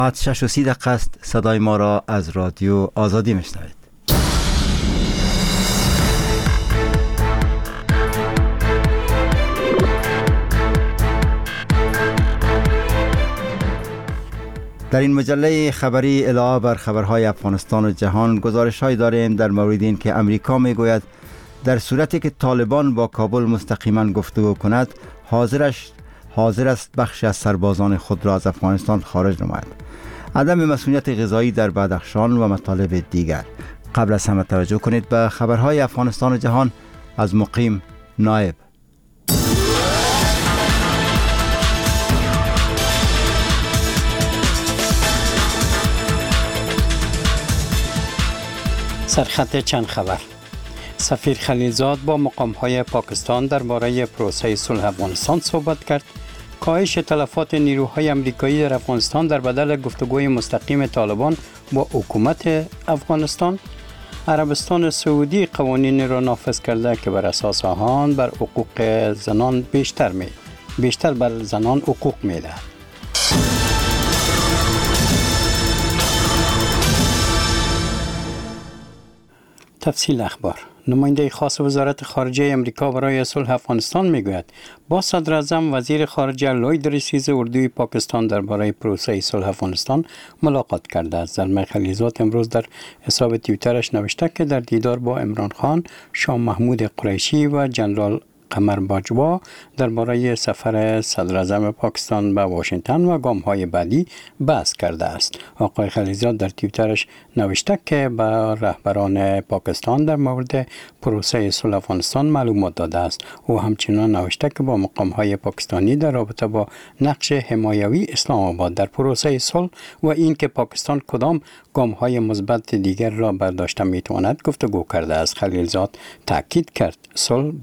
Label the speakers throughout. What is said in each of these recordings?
Speaker 1: ساعت 6:30 است. صدای ما را از رادیو آزادی میشنوید. در این مجله خبری علاوه بر خبرهای افغانستان و جهان گزارش‌هایی داریم در مورد این که امریکا میگوید در صورتی که طالبان با کابل مستقیما گفتگو کند حاضر است بخشی از سربازان خود را از افغانستان خارج نماید. عدم مسئولیت غذایی در بدخشان و مطالب دیگر. قبل از همه توجه کنید به خبرهای افغانستان و جهان از مقیم نایب.
Speaker 2: سرخط چند خبر. سفیر خلیلزاد با مقام‌های پاکستان درباره پروسه صلح افغانستان صحبت کرد. کاهش تلفات نیروهای آمریکایی در افغانستان در بدل گفتگوی مستقیم طالبان با حکومت افغانستان. عربستان سعودی قوانین را نافذ کرده که بر اساس آن بر حقوق زنان بیشتر بر زنان حقوق می‌دهد. تفصیل اخبار. نماینده خاص وزارت خارجه امریکا برای صلح افغانستان میگوید با صدر اعظم وزیر خارجه لوید رسیز اردوی پاکستان درباره پروسه صلح افغانستان ملاقات کرده است. زلمه خلیلزاد امروز در حساب توییترش نوشته که در دیدار با عمران خان، شاه محمود قریشی و جنرال قمر باجوا درباره سفر صدر اعظم پاکستان به واشنگتن و گام‌های بعدی بحث کرده است. آقای خلیلزاد در توییترش نوشته که به رهبران پاکستان در مورد پروسه صلح افغانستان معلومات داده است. او همچنین نوشته که با مقام‌های پاکستانی در رابطه با نقش حمایوی اسلام آباد در پروسه صلح و اینکه پاکستان کدام گام‌های مثبت دیگر را برداشته می‌تواند گفتگو کرده است. خلیلزاد تاکید کرد صلح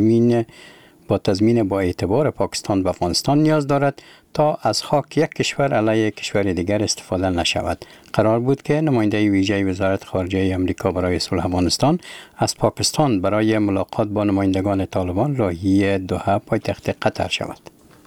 Speaker 2: با تضمین با اعتبار پاکستان و افغانستان نیاز دارد تا از خاک یک کشور علیه کشور دیگر استفاده نشود. قرار بود که نماینده ویژه وزارت خارجه آمریکا برای صلح افغانستان از پاکستان برای ملاقات با نمایندگان طالبان راهی دوحه پایتخت قطر شود.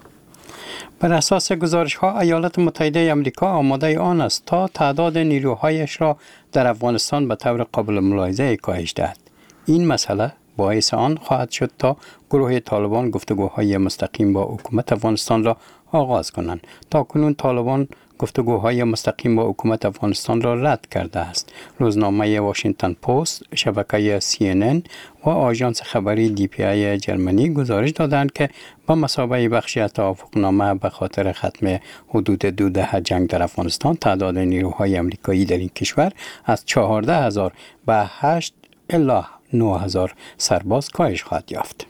Speaker 2: بر اساس گزارش‌ها ایالات متحده آمریکا آماده آن است تا تعداد نیروهایش را در افغانستان به طور قابل ملاحظه کاهش دهد. این مسئله باعث آن خواهد شد تا گروه طالبان گفتگوهای مستقیم با حکومت افغانستان را آغاز کنند. تاکنون طالبان گفتگوهای مستقیم با حکومت افغانستان را رد کرده است. روزنامه واشنگتن پست، شبکه CNN و آژانس خبری DPI جرمنی گزارش دادند که با مثابه بخشی از توافقنامه به خاطر ختم حدود 2 دهه جنگ در افغانستان تعداد نیروهای آمریکایی در این کشور از 14,000 به 8 الی 9,000 سرباز کاهش خواهد یافت.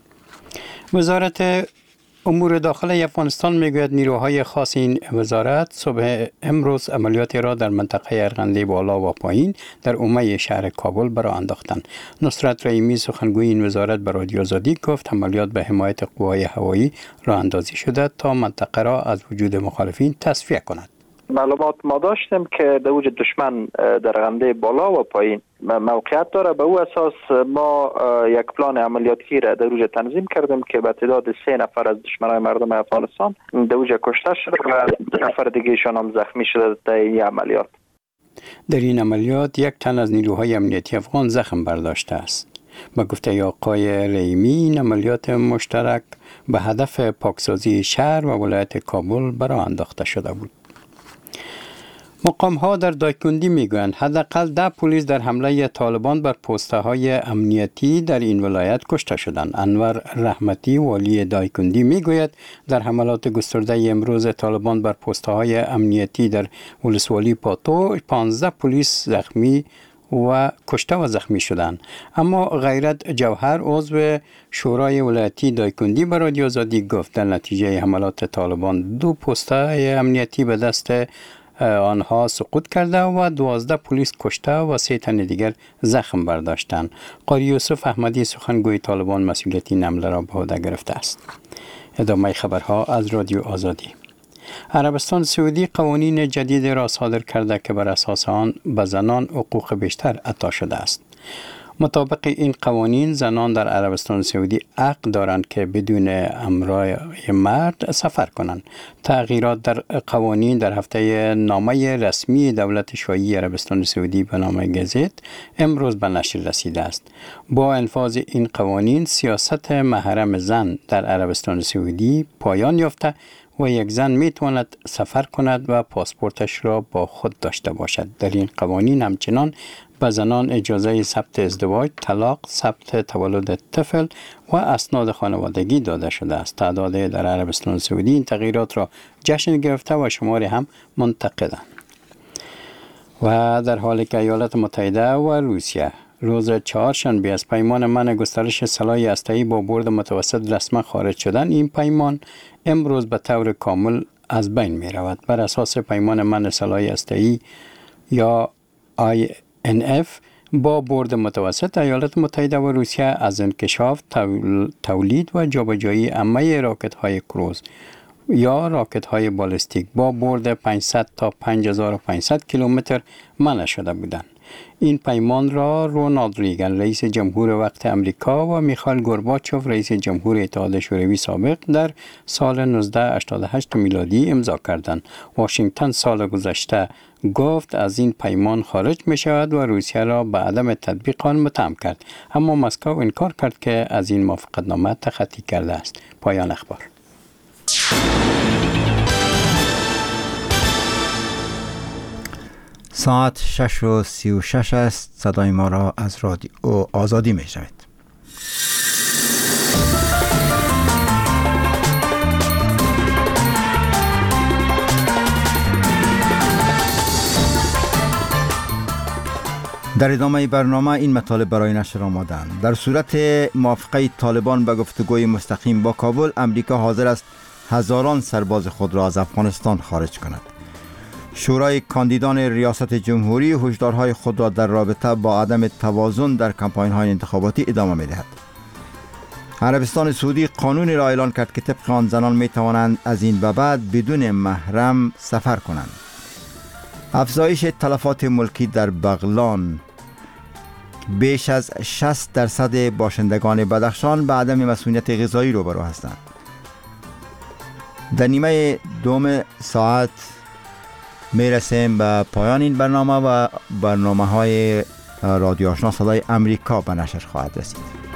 Speaker 2: وزارت امور داخلی افغانستان میگوید نیروهای خاص این وزارت صبح امروز عملیاتی را در منطقه ارغنده بالا و پایین در عمه شهر کابل برا انداختند. نصرت رحیمی سخنگوی این وزارت به رادیو آزادی گفت عملیات به حمایت قوای هوایی راه اندازی شده تا منطقه را از وجود مخالفین تصفیه کند.
Speaker 3: معلومات ما داشتیم که در وجود دشمن در ارغنده بالا و پایین موقعیت داره. به او اساس ما یک پلان عملیاتی را در اوجه تنظیم کردیم که به تعداد 3 نفر از دشمنان مردم افغانستان در اوجه کشته شده و 2 نفر دیگه ایشان هم زخمی شده در این عملیات.
Speaker 2: در این عملیات 1 تن از نیروهای امنیتی افغان زخم برداشته است. با گفته آقای رحیمی این عملیات مشترک به هدف پاکسازی شهر و ولایت کابل برآ انداخته شده بود. مقام‌ها در دایکندی میگویند حداقل 10 پلیس در حمله طالبان بر پست‌های امنیتی در این ولایت کشته شدند. انور رحمتی والی دایکندی میگوید در حملات گسترده امروز طالبان بر پست‌های امنیتی در ولسوالی پاتو 15 پلیس زخمی و کشته و زخمی شدند. اما غیرت جوهر عضو شورای ولایتی دایکندی به رادیو آزادی گفت در نتیجه حملات طالبان 2 پست‌های امنیتی به دست آنها سقوط کرده و 12 پلیس کشته و 3 تن دیگر زخم برداشتند. قاری یوسف احمدی سخنگوی طالبان مسئولیت این حمله را به عهده گرفته است. ادامه خبرها از رادیو آزادی. عربستان سعودی قوانین جدید را صادر کرده که بر اساس آن به زنان حقوق بیشتر عطا شده است. مطابق این قوانین زنان در عربستان سعودی حق دارند که بدون همراه مرد سفر کنند. تغییرات در قوانین در هفته نامه رسمی دولت شاهی عربستان سعودی به نام گزیت امروز به نشر رسیده است. با انفاذ این قوانین سیاست محرم زن در عربستان سعودی پایان یافته و یک زن می تواند سفر کند و پاسپورتش را با خود داشته باشد. در این قوانین همچنان به زنان اجازه ثبت ازدواج، طلاق، ثبت تولد طفل و اسناد خانوادگی داده شده است. تعداد در عربستان سعودی این تغییرات را جشن گرفته و شماری هم منتقدند. و در حالی که ایالات متحده و روسیه روز چهارشنبه از پیمان منع گسترش سلاح هسته‌ای با برد متوسط رسما خارج شدن، این پیمان امروز به طور کامل از بین می رود. بر اساس پیمان منع سلاح هسته‌ای یا INF با برد متوسط، ایالات متحده و روسیه از انکشاف، تولید و جابجایی عمه راکت‌های کروز یا راکت‌های بالستیک با برد 500 تا 5500 کیلومتر منع شده بودند. این پیمان را رونالد ریگن رئیس جمهور وقت امریکا و میخائیل گورباچوف رئیس جمهور اتحاد شوروی سابق در سال 1988 میلادی امضا کردند. واشنگتن سال گذشته گفت از این پیمان خارج می شود و روسیه را به عدم تطبیق آن متهم کرد، اما مسکو انکار کرد که از این موافقتنامه تخطی کرده است. پایان اخبار.
Speaker 1: ساعت 6:36 است. صدای ما را از رادیو آزادی می شنوید. در ادامه برنامه این مطالب برای نشر آمدند. در صورت موافقه طالبان به گفتگوی مستقیم با کابل، امریکا حاضر است هزاران سرباز خود را از افغانستان خارج کند. شورای کاندیدان ریاست جمهوری هشدارهای خود را در رابطه با عدم توازن در کمپاین‌های انتخاباتی ادامه می‌دهد. عربستان سعودی قانونی را اعلان کرد که طبق آن زنان می‌توانند از این به بعد بدون محرم سفر کنند. افزایش تلفات ملکی در بغلان، بیش از 60% باشندگان بدخشان به عدم مسئولیت غذایی روبرو هستند. در نیمه دوم ساعت میرسیم به پایان این برنامه و برنامه‌های رادیو آشنا صدای امریکا به نشر خواهد رسید.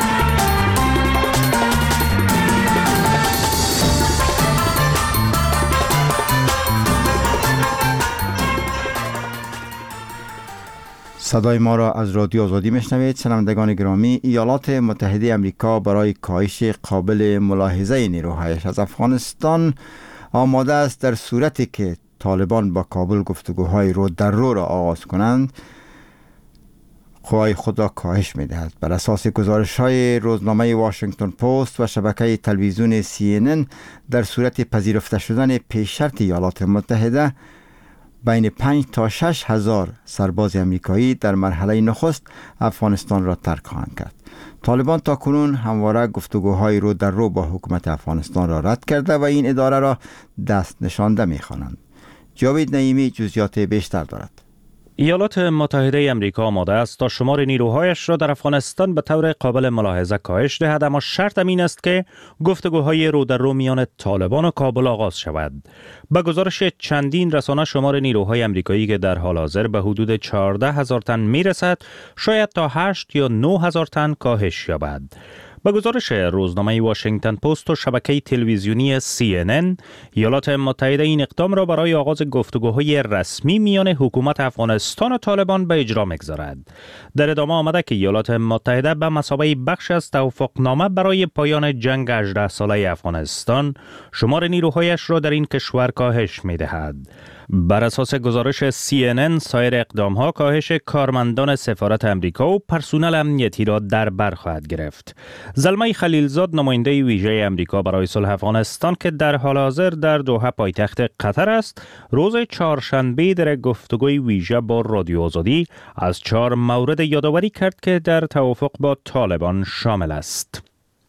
Speaker 1: صدای ما را از رادیو آزادی میشنوید. شنوندگان گرامی، ایالات متحده آمریکا برای کاهش قابل ملاحظه نیروهایش از افغانستان آماده است در صورتی که طالبان با کابل گفتگوهای رو در رو را آغاز کنند قوای خود را کاهش می‌دهد. بر اساس گزارش‌های روزنامه واشنگتن پست و شبکه تلویزیون CNN، در صورت پذیرفته شدن پیش شرط ایالات متحده بین 5 تا 6 هزار سرباز امریکایی در مرحله نخست افغانستان را ترک خواهند کرد. طالبان تاکنون همواره گفتگوهای رو در رو با حکومت افغانستان را رد کرده و این اداره را دست نشانده می‌خوانند. جاوید نعیمی جزئیات بیشتر دارد.
Speaker 4: ایالات متحده آمریکا آماده است تا شمار نیروهایش را در افغانستان به طور قابل ملاحظه کاهش دهد، اما شرط این است که گفتگوهای رو در رو میان طالبان و کابل آغاز شود. به گزارش چندین رسانه، شمار نیروهای آمریکایی که در حال حاضر به حدود 14,000 تن میرسد شاید تا 8 یا 9,000 تن کاهش یابد. با گزارش روزنامه واشنگتن پست و شبکه تلویزیونی CNN، ایالات متحده این اقدام را برای آغاز گفتگوهای رسمی میان حکومت افغانستان و طالبان به اجرا می‌گذارد. در ادامه آمده که ایالات متحده به مثابه بخش از توافقنامه برای پایان جنگ 18 ساله افغانستان شمار نیروهایش را در این کشور کاهش می‌دهد. بر اساس گزارش CNN، سایر اقدام‌ها کاهش کارمندان سفارت امریکا و پرسنل امنیتی را در بر خواهد گرفت. زلمه خلیلزاد، نماینده ویژه امریکا برای صلح افغانستان که در حال حاضر در دوحه پایتخت قطر است، روز چهارشنبه در گفتگوی ویژه با رادیو آزادی از 4 مورد یادآوری کرد که در توافق با طالبان شامل است.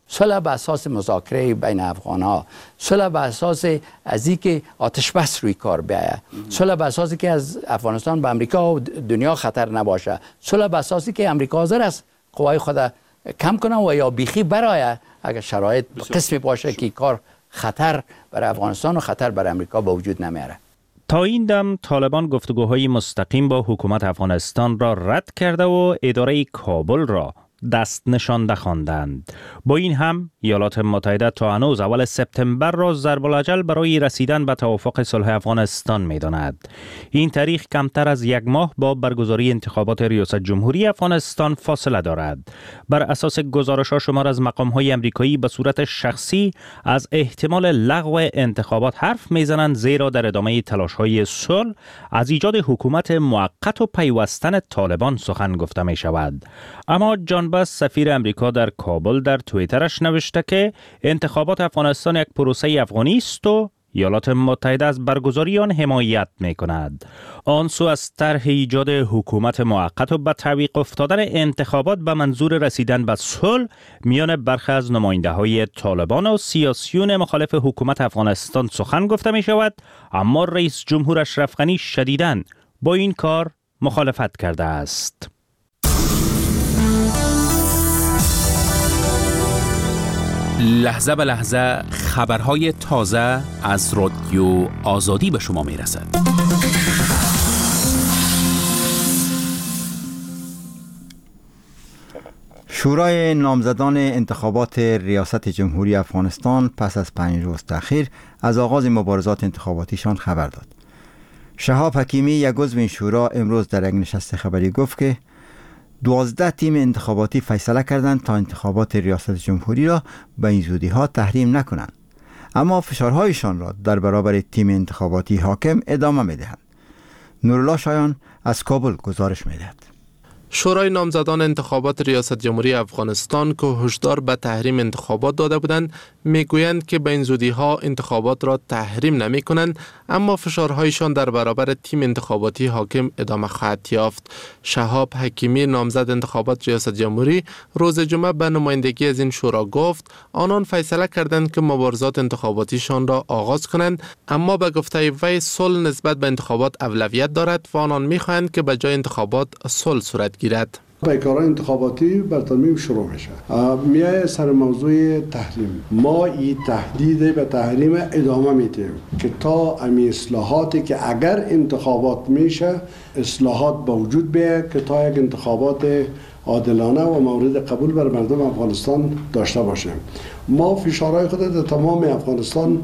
Speaker 5: صلح به اساس مذاکره بین افغان‌ها، صلح به اساس از اینکه آتش بس روی کار بیاید، صلح به اساسی که از افغانستان به امریکا و دنیا خطر نباشه، صلح به اساسی که امریکا حاضر است قوای خود کم کنه و یا بیخی برای اگر شرایط قسمی باشه که کار خطر برای افغانستان و خطر برای امریکا به وجود نمیاره.
Speaker 4: تا این دم طالبان گفتگوهای مستقیم با حکومت افغانستان را رد کرده و اداره کابل را دست نشانده خواندند. با این هم ایالات متحده تا هنوز اول سپتامبر را ضرب الاجل برای رسیدن به توافق صلح افغانستان می‌داند. این تاریخ کمتر از یک ماه با برگزاری انتخابات ریاست جمهوری افغانستان فاصله دارد. بر اساس گزارش‌ها شمار از مقام‌های آمریکایی به صورت شخصی از احتمال لغو انتخابات حرف می‌زنند، زیرا در ادامه تلاش‌های صلح از ایجاد حکومت موقت و پیوستن طالبان سخن گفته می‌شود. اما جان بس سفیر امریکا در کابل در توییترش نوشته که انتخابات افغانستان یک پروسه افغانی است و ایالات متحده از برگزاری آن حمایت می‌کند. آن سو از طرح ایجاد حکومت موقت و به تعویق افتادن انتخابات به منظور رسیدن به صلح میان برخی از نماینده‌های طالبان و سیاسیون مخالف حکومت افغانستان سخن گفته می‌شود، اما رئیس جمهور اشرف غنی شدیداً با این کار مخالفت کرده است.
Speaker 6: لحظه به لحظه خبرهای تازه از رادیو آزادی به شما می رسد.
Speaker 1: شورای نامزدان انتخابات ریاست جمهوری افغانستان پس از 5 روز تأخیر از آغاز مبارزات انتخاباتیشان خبر داد. شهاب حکیمی، یک عضو این شورا، امروز در یک نشست خبری گفت که 12 تیم انتخاباتی فیصله کردند تا انتخابات ریاست جمهوری را به این زودی ها تحریم نکنند، اما فشارهایشان را در برابر تیم انتخاباتی حاکم ادامه می‌دهند. نورالله شایان از کابل گزارش می‌دهد.
Speaker 7: شورای نامزدان انتخابات ریاست جمهوری افغانستان که هشدار به تحریم انتخابات داده بودند میگویند که به این زودی ها انتخابات را تحریم نمی کنند، اما فشارهایشان در برابر تیم انتخاباتی حاکم ادامه خواهد یافت. شهاب حکیمی، نامزد انتخابات ریاست جمهوری، روز جمعه به نمایندگی از این شورا گفت آنان فیصله کردند که مبارزات انتخاباتیشان را آغاز کنند، اما به گفته وی صلح نسبت به انتخابات اولویت دارد و آنان میخواهند که به جای انتخابات صلح صورت گیرد.
Speaker 8: پیکارهای انتخاباتی بر ترمیم شروع میشه. میای سر موضوع تحریم. ما این تهدید به تحریم ادامه میدیم که تا امی اصلاحاتی که اگر انتخابات میشه اصلاحات به وجود بیاید که تا یک انتخابات عادلانه و مورد قبول بر مردم افغانستان داشته باشیم. ما فشارهای خود در تمام افغانستان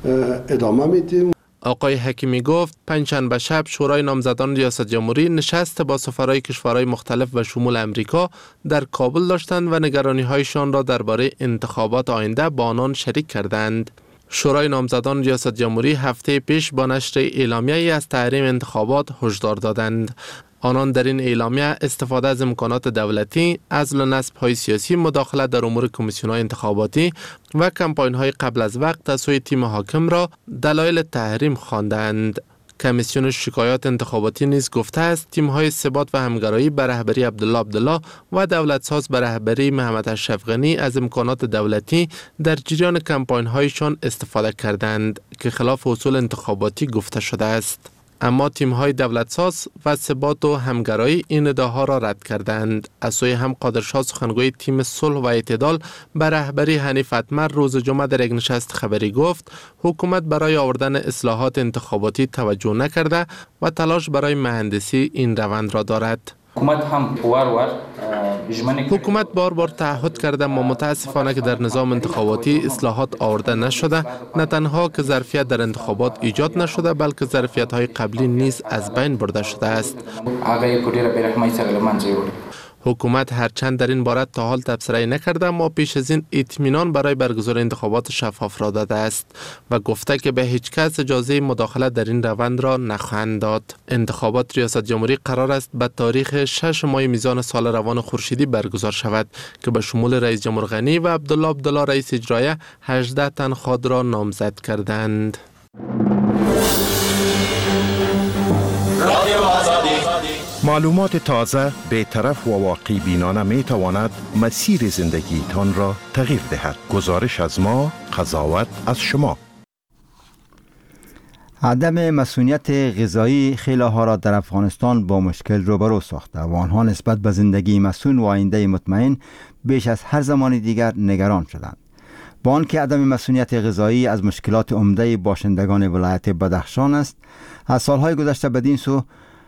Speaker 8: ادامه میدیم.
Speaker 7: آقای حکیمی گفت پنجشنبه شب شورای نامزدان ریاست جمهوری نشست با سفرای کشورهای مختلف و شمول امریکا در کابل داشتند و نگرانی‌هایشان را درباره انتخابات آینده با آنان شریک کردند. شورای نامزدان ریاست جمهوری هفته پیش با نشر اعلامیه‌ای از تحریم انتخابات هشدار دادند. آنان در این اعلامیه استفاده از امکانات دولتی، عزل و نصب‌های سیاسی، مداخله در امور کمیسیون‌های انتخاباتی و کمپاین‌های قبل از وقت از سوی تیم حاکم را دلایل تحریم خواندند. کمیسیون شکایات انتخاباتی نیز گفته است تیم‌های ثبات و همگرایی به رهبری عبدالله و دولتساز به رهبری محمد اشرف غنی از امکانات دولتی در جریان کمپاین‌هایشان استفاده کردند که خلاف اصول انتخاباتی گفته شده است. اما تیم‌های دولتساز و ثبات و همگرایی این ادعاها را رد کردند. از سوی هم قادرشاه، سخنگوی تیم صلح و اعتدال به رهبری حنیف اتمر، روز جمعه در یک نشست خبری گفت حکومت برای آوردن اصلاحات انتخاباتی توجه نکرده و تلاش برای مهندسی این روند را دارد. حکومت بار بار تعهد کرده اما متاسفانه که در نظام انتخاباتی اصلاحات آورده نشده. نه تنها که ظرفیت در انتخابات ایجاد نشده بلکه ظرفیت های قبلی نیز از بین برده شده است. حکومت هرچند در این باره تا حال تبصره نکرده اما پیش از این اطمینان برای برگزاری انتخابات شفاف را داده است و گفته که به هیچ کس اجازه مداخله در این روند را نخواهند داد. انتخابات ریاست جمهوری قرار است به تاریخ 6 ماه میزان سال روان خورشیدی برگزار شود که به شمول رئیس جمهور غنی و عبدالله رئیس اجرایی 18 تن خود را نامزد کردند.
Speaker 9: معلومات تازه، بی‌طرف و واقع بینانه می تواند مسیر زندگی تان را تغییر دهد. گزارش از ما، قضاوت از شما.
Speaker 1: عدم مسئولیت غذایی خیلی ها را در افغانستان با مشکل روبرو ساخته و آنها نسبت به زندگی مسئول و آینده مطمئن بیش از هر زمان دیگر نگران شدند. با آنکه عدم مسئولیت غذایی از مشکلات عمده باشندگان ولایت بدخشان است، از سالهای گذشته بدین سو،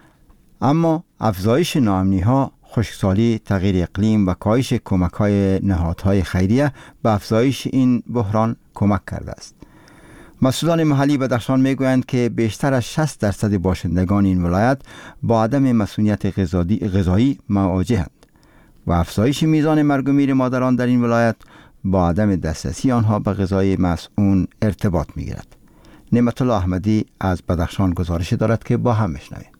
Speaker 1: اما افزایش ناامنی ها، خشکسالی، تغییر اقلیم و کاهش کمک های نهادهای خیریه به افزایش این بحران کمک کرده است. مسئولان محلی بدخشان میگویند که بیشتر از 60% باشندگان این ولایت با عدم مسئولیت غذایی مواجهند و افزایش میزان مرگ و میر مادران در این ولایت با عدم دسترسی آنها به غذای مسئول ارتباط میگیرد. نعمت الله احمدی از بدخشان گزارش دارد که با هم بشنویم.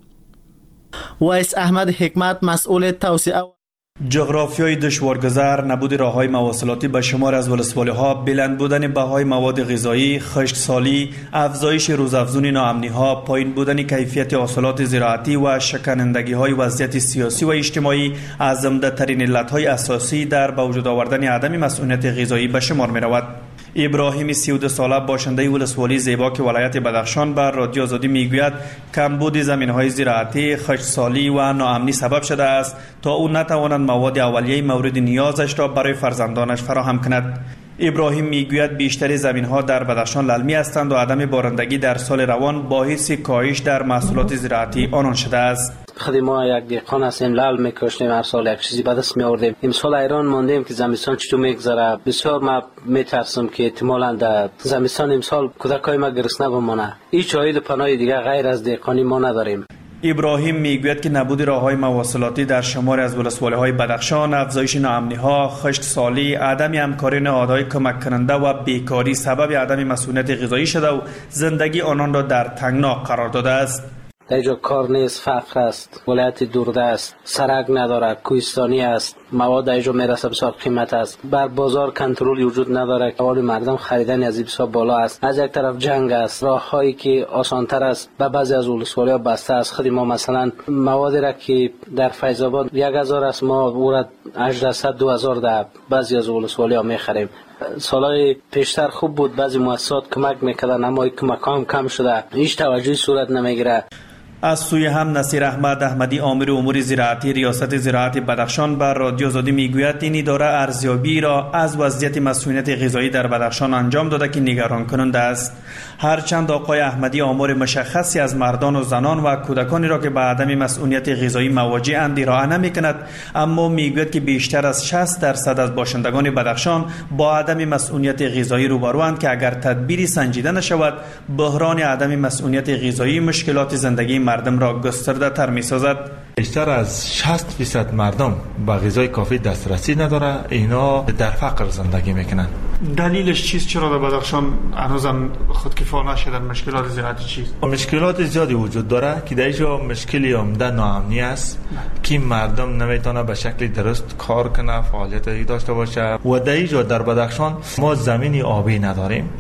Speaker 10: وایس احمد حکمت، مسئول توسعه
Speaker 11: جغرافیای دشوارگذر، نبود راههای مواصلاتی به شمار از ولسوالی‌ها، بلند بودن بهای مواد غذایی، خشکسالی، افزایش روزافزون ناامنی‌ها، پایین بودن کیفیت حاصلات زراعتی و شکنندگی‌های وضعیت سیاسی و اجتماعی از عمده‌ترین علت‌های اساسی در به وجود آوردن عدم مسئولیت غذایی به شمار می‌رود. ابراهیم 32 ساله باشنده ولسوالی زیباک ولایت بدخشان بر رادیو آزادی میگوید کمبود زمین‌های زراعتی، خشکسالی و ناامنی سبب شده است تا او نتواند مواد اولیه مورد نیازش را برای فرزندانش فراهم کند. ابراهیم میگوید بیشتر زمین‌ها در بدخشان للمی هستند و عدم بارندگی در سال روان باعث کاهش در محصولات زراعتی آنان شده است.
Speaker 10: خودی ما یک دهقان هستیم، لال میکشیم، هر سال یک چیزی به دست میآوردیم. امسال ایران ماندیم که زمستان چطور میگذره. بسیار ما میترسم که احتمالاً در زمستان امسال کودکای ما گرسنه بمانه. هیچ عاید پناه دیگه غیر از دهقانی ما نداریم.
Speaker 11: ابراهیم میگوید که نبود راههای مواصلاتی در شمار از ولسوالی‌های بدخشان، افزایش ناامنی‌ها، خشکسالی، عدم همکاری نهادهای کمک کننده و بیکاری سبب عدم مسئولیت غذایی شده و زندگی آنان را در تنگنا قرار داده است.
Speaker 10: اینجا کار نیست، فقر است، ولایت دورده است، سرک نداره، کوهستانی است، مواد اینجا میرسه بسیار قیمت است، بر بازار کنترل وجود نداره، حال مردم خریدن از بسیار بالا است. از یک طرف جنگ است، راههایی که آسانتر است به بعضی از ولسوالی‌ها بسته است. خود ما مثلا موادی را که در فیض آباد 1000 است، ما او را 1800 2000 در بعضی از ولسوالی‌ها میخریم. سالهای پیشتر خوب بود، بعضی مؤسسات کمک میکردن اما این کمک هم کم شده، هیچ توجهی صورت نمیگیره.
Speaker 11: از سوی هم نصیر احمد احمدی آمر امور زراعتی ریاست زراعت بدخشان بر رادیو آزادی میگوید این اداره ارزیابی را از وضعیت مسئولیت غذایی در بدخشان انجام داده که نگران کننده است. هرچند آقای احمدی آمار مشخصی از مردان و زنان و کودکانی را که به عدم مسئولیت غذایی مواجه اند ارائه نمی‌کند، اما میگوید که بیشتر از 60% از باشندگان بدخشان با عدم مسئولیت غذایی روبروند که اگر تدبیری سنجیده نشود بحران عدم مسئولیت غذایی مشکلات زندگی مردم را گسترده تر می سازد.
Speaker 12: بیشتر از 60% مردم به غذای کافی دسترسی نداره، اینا در فقر زندگی میکنن.
Speaker 11: دلیلش چیست؟ چرا در بدخشان هنوزم خودکفا نشدن؟ مشکلات زراعتی چیست؟
Speaker 12: مشکلات زیادی وجود داره که در اینجا مشکلی عمده ناامنی است که مردم نمیتونه به شکل درست کار کنه، فعالیتی داشته باشه. و در اینجا در بدخشان ما زمینی آبی نداریم.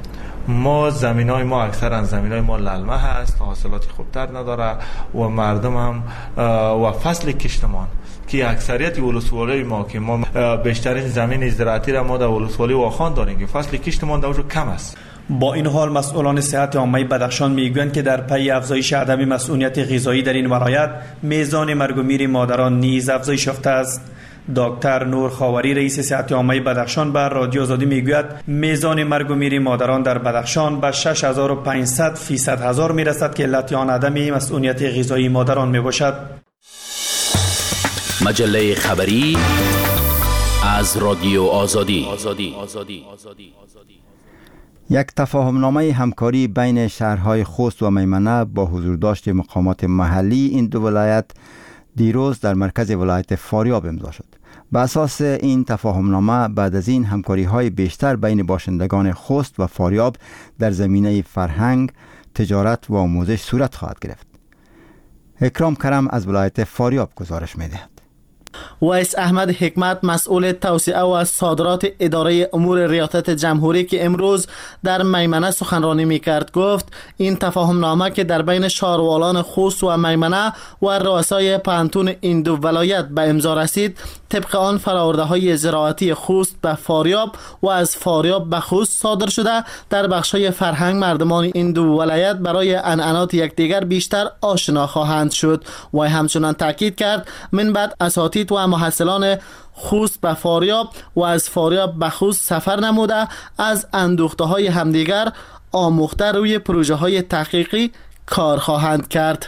Speaker 12: ما زمینای ما اکثرا زمینای ما للمه هست، حاصلات خوبتر نداره و مردم هم و فصل کشتمان که اکثریت ولسوالی ما که ما بیشترین زمین زراعتی را ما در ولسوالی واخان داریم که فصل کشتمان در کم است.
Speaker 11: با این حال مسئولان صحت عامه بدخشان میگویند که در پی افزایش عدم مسئولیت غذایی در این ولایت میزان مرگ و میر مادران نیز افزایش یافته است. دکتر نور خاوری رئیس صحت عامه بدخشان بر رادیو آزادی میگوید میزان مرگ و میر مادران در بدخشان به 6500% میرسد که علت آن عدم مسئولیت غذایی مادران میباشد.
Speaker 6: مجله خبری از رادیو آزادی.
Speaker 1: یک تفاهمنامه همکاری بین شهرهای خوست و میمنه با حضورداشت مقامات محلی این دو ولایت دیروز در مرکز ولایت فاریاب امضا شد. بر اساس این تفاهمنامه بعد از این همکاری‌های بیشتر بین باشندگان خوست و فاریاب در زمینه فرهنگ، تجارت و آموزش صورت خواهد گرفت. اکرام کرم از ولایت فاریاب گزارش می‌دهد.
Speaker 13: ویس احمد حکمت مسئول توسعه و صادرات اداره امور ریاست جمهوری که امروز در میمنه سخنرانی میکرد گفت این تفاهم نامه که در بین شاروالان خوست و میمنه و رؤسای پانتون این دو ولایت به امضا رسید طبق آن فراورده های زراعتی خوست به فاریاب و از فاریاب به خوست صادر شده در بخش‌های فرهنگ مردمان این دو ولایت برای عنعنات یکدیگر بیشتر آشنا خواهند شد و همچنان تاکید کرد من بعد اساتید و محصلان خوست به فاریاب و از فاریاب به خوست سفر نموده از اندوخته‌های همدیگر آموخته روی پروژه‌های تحقیقی کار خواهند کرد.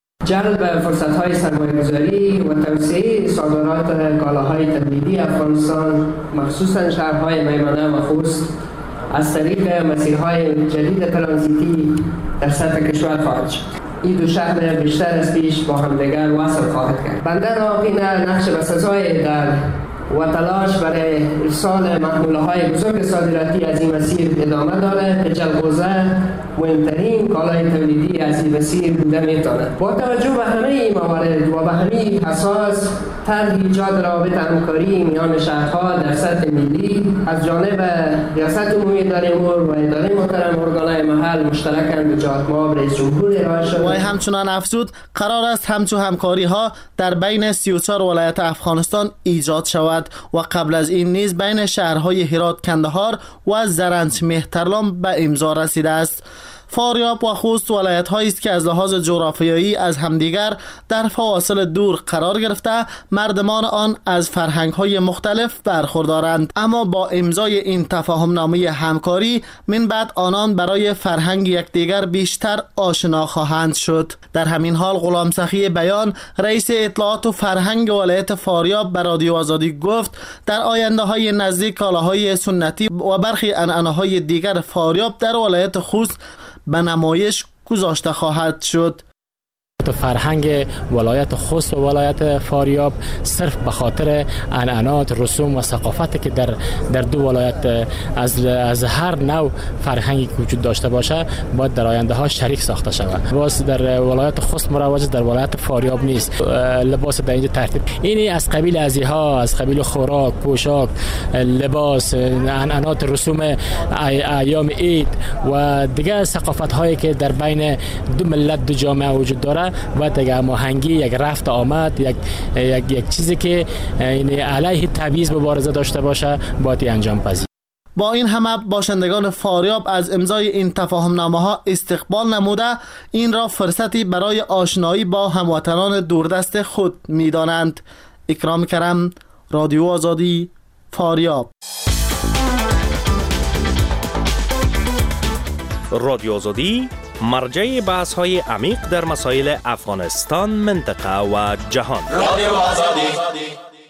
Speaker 14: جلب فرصت‌های سرمایه‌گذاری و توسعه صادرات کالاهای تولیدی افغانستان مخصوصاً شهرهای میمنه و خوست از طریق مسیرهای جدید ترانزیتی در سطح کشور خواهد شد. این دو شهر بیشتر از پیش با همدیگر وصل خواهد کرد. بنده ناقین نقش بسزای در و تلاش برای ارسال محموله‌های بزرگ صادراتی از این مسیر ادامه داره که جلغوزه مهمترین کالای تولیدی از این مسیر بوده میتواند. با توجه به همه این موارد و به همین اساس طرح ایجاد روابط همکاری میان شهرها در سطح ملی از جانب ریاست عمومی اداره امور و اداره محترم ارگان‌های محل مشترکاً به جهت مآب رئیس جمهور ارائه شده.
Speaker 13: و همچنان افزود قرار است همچون همکاری‌ها در بین 34 ولایت افغانستان ایجاد شود و قبل از این نیز بین شهرهای هرات، کندهار و زرنج مهترلام به امضا رسیده است. فاریاب و خوست ولایت‌هایی است که از لحاظ جغرافیایی از همدیگر در فواصل دور قرار گرفته مردمان آن از فرهنگ‌های مختلف برخوردارند، اما با امضای این تفاهم نامه همکاری من بعد آنان برای فرهنگ یکدیگر بیشتر آشنا خواهند شد. در همین حال غلام سخی بیان رئیس اطلاعات و فرهنگ ولایت فاریاب به رادیو آزادی گفت در آینده‌های نزدیک کالاهای سنتی و برخی عنعنه‌های دیگر فاریاب در ولایت خوست به نمایش گذاشته خواهد شد.
Speaker 15: فرهنگ ولایت خوست و ولایت فاریاب صرف به خاطر عنعنات، رسوم و ثقافتی که در دو ولایت از هر نوع فرهنگی که وجود داشته باشه باید در آینده ها شریک ساخته شود. لباس در ولایت خوست مروج در ولایت فاریاب نیست. لباس در اینجا ترتیب اینی از قبیل ازیها، از قبیل خوراک، پوشاک، لباس، عنعنات، رسوم ایام عید و دیگر ثقافت هایی که در بین دو ملت، دو جامعه وجود داره و دیگه هماهنگی، یک رفت آمد، یک چیزی که علیه تبعیض مبارزه داشته باشه باید انجام پذیر.
Speaker 13: با این همه باشندگان فاریاب از امضای این تفاهم نامه ها استقبال نموده این را فرصتی برای آشنایی با هموطنان دوردست خود می دانند. اکرام کرم، رادیو آزادی، فاریاب.
Speaker 4: رادیو آزادی مرجع بحث‌های عمیق در مسائل افغانستان، منطقه و جهان. رادیو آزادی.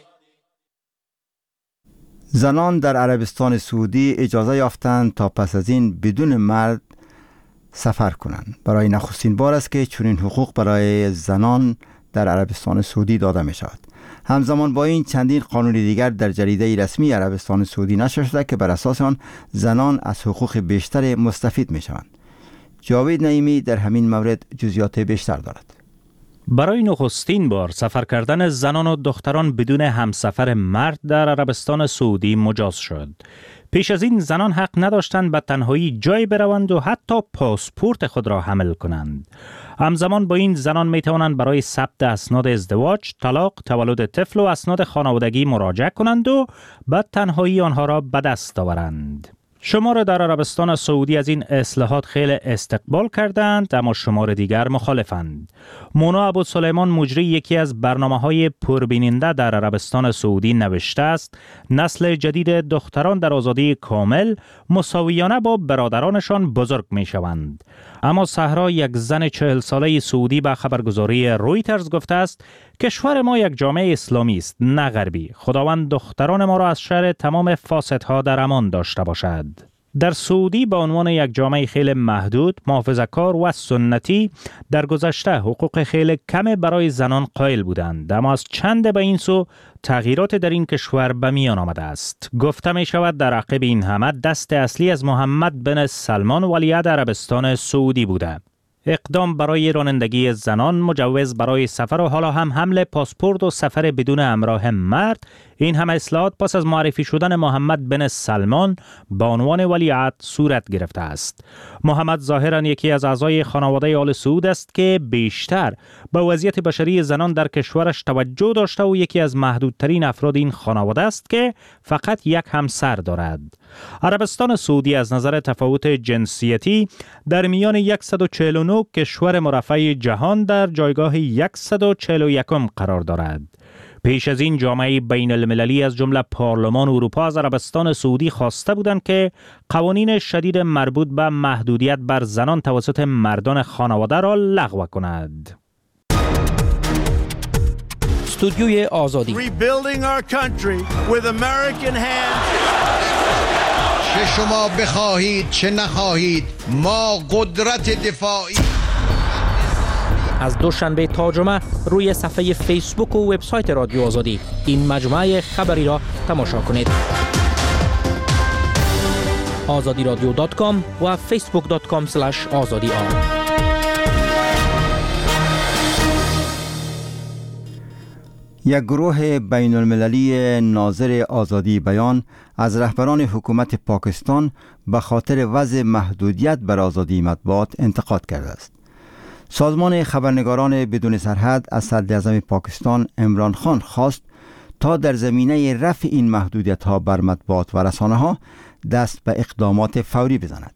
Speaker 1: زنان در عربستان سعودی اجازه یافتند تا پس از این بدون مرد سفر کنند. برای نخستین بار است که چنین حقوق برای زنان در عربستان سعودی داده می شود. همزمان با این چندین قانون دیگر در جریده رسمی عربستان سعودی نشر شده که بر اساس آن زنان از حقوق بیشتر مستفید می شوند. جاوید نعیمی در همین مورد جزئیات بیشتر دارد.
Speaker 4: برای نخستین بار سفر کردن زنان و دختران بدون همسفر مرد در عربستان سعودی مجاز شد. پیش از این زنان حق نداشتند به تنهایی جای بروند و حتی پاسپورت خود را حمل کنند. همزمان با این زنان می توانند برای ثبت اسناد ازدواج، طلاق، تولد طفل و اسناد خانوادگی مراجعه کنند و به تنهایی آنها را به دست آورند. شمار در عربستان سعودی از این اصلاحات خیلی استقبال کردند، اما شمار دیگر مخالفند. مونا ابوسلیمان مجری یکی از برنامه‌های پربیننده در عربستان سعودی نوشته است نسل جدید دختران در آزادی کامل مساویانه با برادرانشان بزرگ می‌شوند. اما صحرا، یک زن 40 ساله سعودی، به خبرگزاری رویترز گفته است کشور ما یک جامعه اسلامی است نه غربی. خداوند دختران ما را از شر تمام فاسدها در امان داشته باشد. در سعودی به عنوان یک جامعه خیلی محدود، محافظه‌کار و سنتی در گذشته حقوق خیلی کم برای زنان قائل بودند، اما از چند به این سو تغییرات در این کشور به میان آمده است. گفته می شود در عقب این همه دست اصلی از محمد بن سلمان ولیعهد عربستان سعودی بوده. اقدام برای رانندگی زنان، مجوز برای سفر و حالا هم حمل پاسپورت و سفر بدون همراه مرد. این همه اصلاحات پس از معرفی شدن محمد بن سلمان به عنوان ولیعهد صورت گرفته است. محمد ظاهراً یکی از اعضای خانواده آل سعود است که بیشتر به وضعیت بشری زنان در کشورش توجه داشته و یکی از محدودترین افراد این خانواده است که فقط یک همسر دارد. عربستان سعودی از نظر تفاوت جنسیتی در میان 149 کشور مرفه جهان در جایگاه 141 قرار دارد. پیش از این جامعه بین المللی از جمله پارلمان اروپا از عربستان سعودی خواسته بودند که قوانین شدید مربوط به محدودیت بر زنان توسط مردان خانواده را لغو کند.
Speaker 6: استودیوی آزادی
Speaker 16: چه شما بخواهید چه نخواهید ما قدرت دفاعی.
Speaker 6: از دوشنبه تا جمعه روی صفحه فیسبوک و وبسایت رادیو آزادی این مجموعه خبری را تماشا کنید. azadiradyo.com و facebook.com/azadi.
Speaker 1: یک گروه بین المللی ناظر آزادی بیان از رهبران حکومت پاکستان به خاطر وضع محدودیت بر آزادی مطبوعات انتقاد کرده است. سازمان خبرنگاران بدون سرحد از صدراعظم پاکستان عمران خان خواست تا در زمینه رفع این محدودیت ها بر مطبوعات و رسانه ها دست به اقدامات فوری بزند.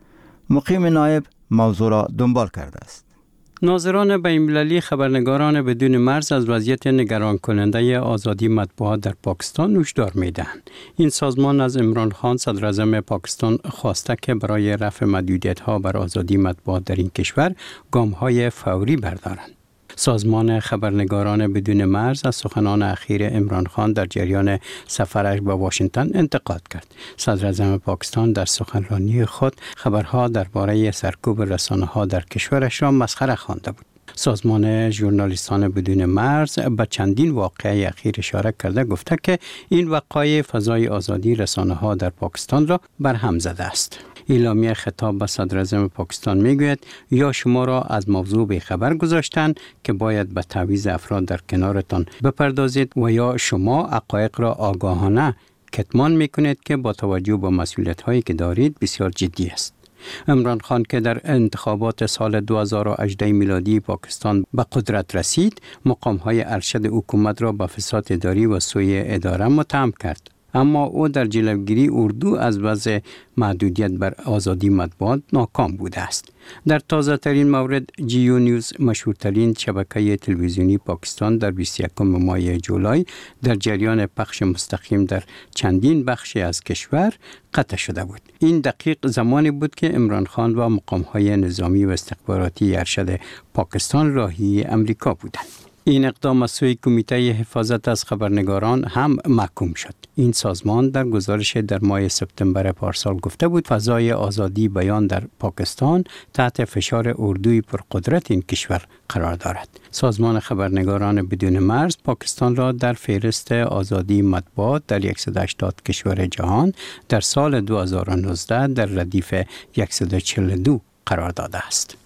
Speaker 1: مقیم نایب موضوع را دنبال کرده است.
Speaker 2: ناظران بین‌المللی خبرنگاران بدون مرز از وضعیت نگران کننده آزادی مطبوعات در پاکستان هشدار می‌دهند. این سازمان از عمران خان صدراعظم پاکستان خواسته که برای رفع محدودیت‌ها بر آزادی مطبوعات در این کشور گام‌های فوری بردارند. سازمان خبرنگاران بدون مرز از سخنان اخیر عمران خان در جریان سفرش به واشنگتن انتقاد کرد. صدراعظم پاکستان در سخنرانی خود خبرها درباره سرکوب رسانه‌ها در کشورش را مسخره خوانده بود. سازمان ژورنالیستان بدون مرز به چندین واقعه اخیر اشاره کرده گفته که این وقایع فضای آزادی رسانه‌ها در پاکستان را برهم زده است. اعلامیه خطاب به صدراعظم پاکستان میگوید یا شما را از موضوع بی‌خبر گذاشتند که باید به تعویض افراد در کنارتان بپردازید و یا شما حقایق را آگاهانه کتمان میکنید که با توجه به مسئولیت‌هایی که دارید بسیار جدی است. عمران خان که در انتخابات سال 2018 میلادی پاکستان به قدرت رسید، مقام‌های ارشد حکومت را به فساد اداری و سوء اداره متهم کرد. اما او در جلوگیری اردو از وضع محدودیت بر آزادی مطبوعات ناکام بوده است. در تازه ترین مورد جیو نیوز مشهورترین شبکه تلویزیونی پاکستان در 21 ماه جولای در جریان پخش مستقیم در چندین بخش از کشور قطع شده بود. این دقیق زمانی بود که عمران خان و مقام‌های نظامی و استخباراتی ارشد پاکستان راهی امریکا بودند. این اقدام از سوی کمیته حفاظت از خبرنگاران هم محکوم شد. این سازمان در گزارش در ماه سپتامبر پارسال گفته بود فضای آزادی بیان در پاکستان تحت فشار اردوی پرقدرت این کشور قرار دارد. سازمان خبرنگاران بدون مرز پاکستان را در فهرست آزادی مطبوعات در 180 کشور جهان در سال 2019 در ردیف 142 قرار داده است.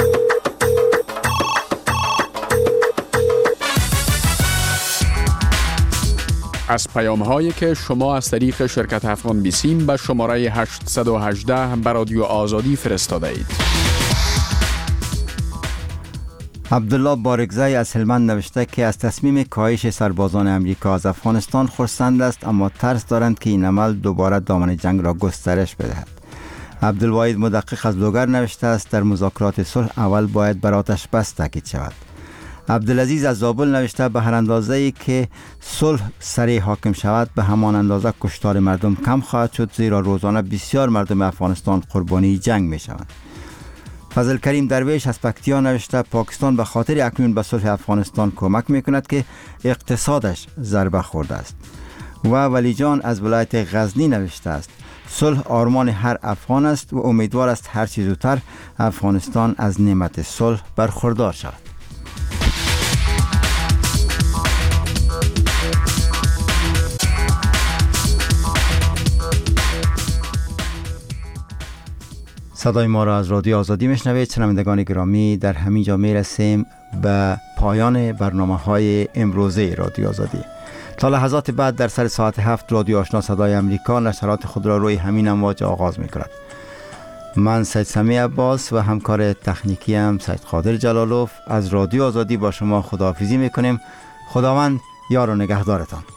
Speaker 17: از پیام‌هایی که شما از طریق شرکت افغان بیسیم به شماره 818 به رادیو آزادی فرستاده اید.
Speaker 1: عبدالله بارگزای از هلمند نوشته که از تصمیم کاهش سربازان امریکا از افغانستان خرسند است، اما ترس دارند که این عمل دوباره دامن جنگ را گسترش بدهد. عبدالواحد مدقق از لوگر نوشته است در مذاکرات صلح اول باید بر آتش بس تاکید شود. عبدالعزیز از زابل نوشته به هر اندازه‌ای که صلح سریع حاکم شود به همان اندازه کشتار مردم کم خواهد شد، زیرا روزانه بسیار مردم افغانستان قربانی جنگ می شوند. فضل کریم درویش از پکتیا نوشته پاکستان به خاطر اکنون به صلح افغانستان کمک می کند که اقتصادش ضربه خورده است. و ولی جان از ولایت غزنی نوشته است صلح آرمان هر افغان است و امیدوار است هر چه زودتر افغانستان از نعمت صلح برخوردار شود. صدای ما را از رادیو آزادی میشنوید. شنوندگان گرامی، در همین جا میرسیم به پایان برنامه‌های امروزه رادیو آزادی. تا لحظات بعد در سر ساعت 7 رادیو آشنا صدای امریکا نشرات خود را روی همین امواج آغاز می‌کند. من سید سمیع عباس و همکار تکنیکی هم سید قادر جلالوف از رادیو آزادی با شما خداحافظی می‌کنیم. خداوند یار و نگهدارتان.